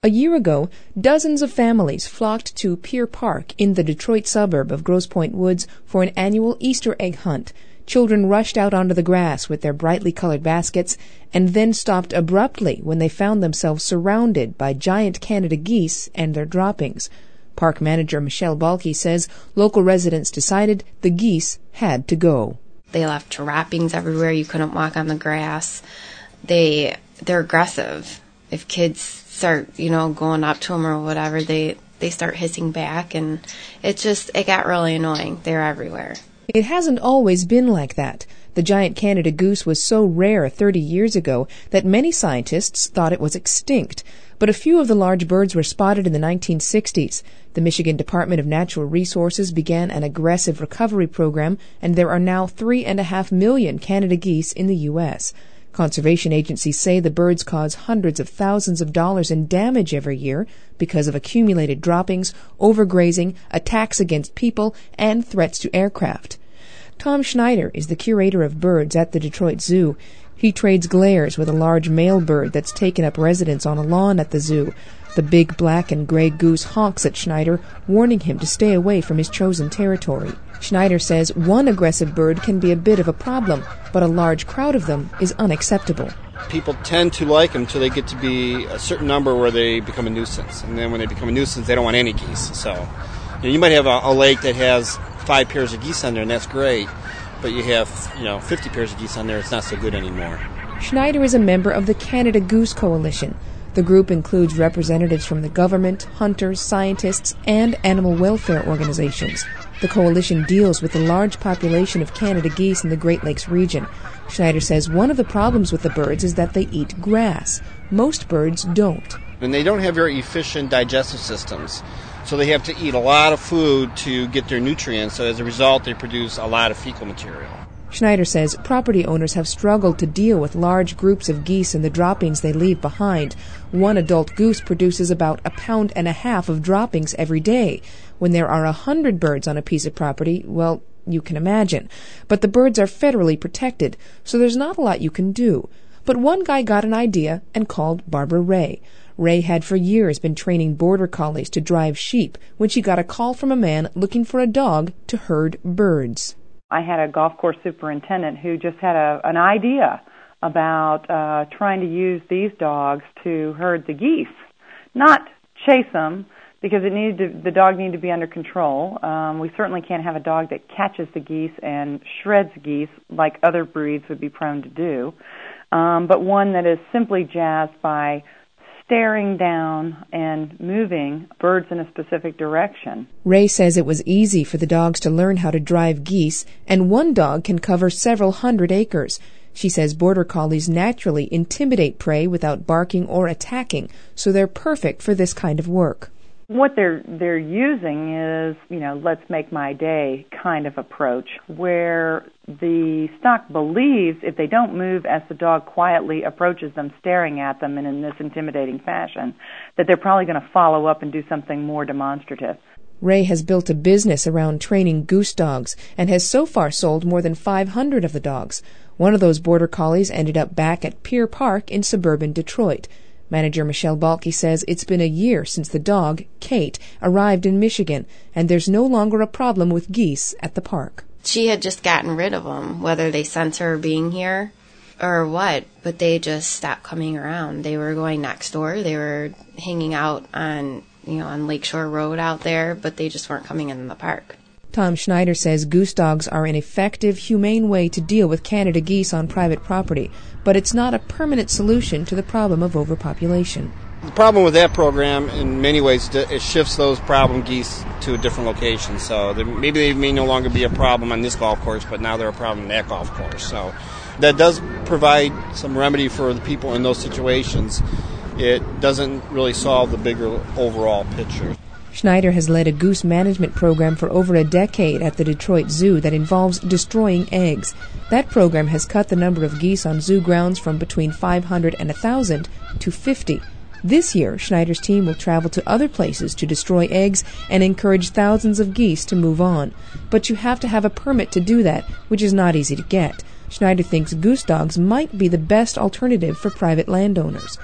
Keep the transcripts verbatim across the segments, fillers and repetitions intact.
A year ago, dozens of families flocked to Pier Park in the Detroit suburb of Grosse Pointe Woods for an annual Easter egg hunt. Children rushed out onto the grass with their brightly colored baskets and then stopped abruptly when they found themselves surrounded by giant Canada geese and their droppings. Park manager Michelle Balke says local residents decided the geese had to go. They left droppings everywhere. You couldn't walk on the grass. They, they're aggressive. If kids start, you know, going up to them or whatever, they, they start hissing back, and it just, it got really annoying. They're everywhere. It hasn't always been like that. The giant Canada goose was so rare thirty years ago that many scientists thought it was extinct. But a few of the large birds were spotted in the nineteen sixties. The Michigan Department of Natural Resources began an aggressive recovery program, and there are now three and a half million Canada geese in the U S Conservation agencies say the birds cause hundreds of thousands of dollars in damage every year because of accumulated droppings, overgrazing, attacks against people, and threats to aircraft. Tom Schneider is the curator of birds at the Detroit Zoo. He trades glares with a large male bird that's taken up residence on a lawn at the zoo. The big black and gray goose honks at Schneider, warning him to stay away from his chosen territory. Schneider says one aggressive bird can be a bit of a problem, but a large crowd of them is unacceptable. People tend to like them until they get to be a certain number where they become a nuisance. And then when they become a nuisance, they don't want any geese. So you know, you might have a, a lake that has five pairs of geese on there, and that's great. But you have, you know, fifty pairs of geese on there, it's not so good anymore. Schneider is a member of the Canada Goose Coalition. The group includes representatives from the government, hunters, scientists, and animal welfare organizations. The coalition deals with the large population of Canada geese in the Great Lakes region. Schneider says one of the problems with the birds is that they eat grass. Most birds don't. And they don't have very efficient digestive systems, so they have to eat a lot of food to get their nutrients, so as a result they produce a lot of fecal material. Schneider says property owners have struggled to deal with large groups of geese and the droppings they leave behind. One adult goose produces about a pound and a half of droppings every day. When there are a hundred birds on a piece of property, well, you can imagine. But the birds are federally protected, so there's not a lot you can do. But one guy got an idea and called Barbara Ray. Ray had for years been training border collies to drive sheep when she got a call from a man looking for a dog to herd birds. I had a golf course superintendent who just had a, an idea about uh, trying to use these dogs to herd the geese. Not chase them, because it needed to, the dog needed to be under control. Um, we certainly can't have a dog that catches the geese and shreds geese like other breeds would be prone to do, um, but one that is simply jazzed by staring down and moving birds in a specific direction. Ray says it was easy for the dogs to learn how to drive geese, and one dog can cover several hundred acres. She says border collies naturally intimidate prey without barking or attacking, so they're perfect for this kind of work. What they're they're using is, you know, let's make my day kind of approach, where the stock believes if they don't move as the dog quietly approaches them, staring at them and in this intimidating fashion, that they're probably going to follow up and do something more demonstrative. Ray has built a business around training goose dogs and has so far sold more than five hundred of the dogs. One of those border collies ended up back at Pier Park in suburban Detroit. Manager Michelle Balke says it's been a year since the dog, Kate, arrived in Michigan, and there's no longer a problem with geese at the park. She had just gotten rid of them, whether they sense her being here or what, but they just stopped coming around. They were going next door. They were hanging out on, you know, on Lakeshore Road out there, but they just weren't coming in the park. Tom Schneider says goose dogs are an effective, humane way to deal with Canada geese on private property, but it's not a permanent solution to the problem of overpopulation. The problem with that program, in many ways, it shifts those problem geese to a different location. So maybe they may no longer be a problem on this golf course, but now they're a problem on that golf course. So that does provide some remedy for the people in those situations. It doesn't really solve the bigger overall picture. Schneider has led a goose management program for over a decade at the Detroit Zoo that involves destroying eggs. That program has cut the number of geese on zoo grounds from between five hundred and one thousand to fifty. This year, Schneider's team will travel to other places to destroy eggs and encourage thousands of geese to move on. But you have to have a permit to do that, which is not easy to get. Schneider thinks goose dogs might be the best alternative for private landowners.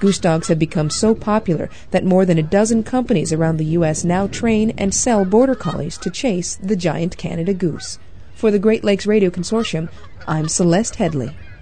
Goose dogs have become so popular that more than a dozen companies around the U S now train and sell border collies to chase the giant Canada goose. For the Great Lakes Radio Consortium, I'm Celeste Headley.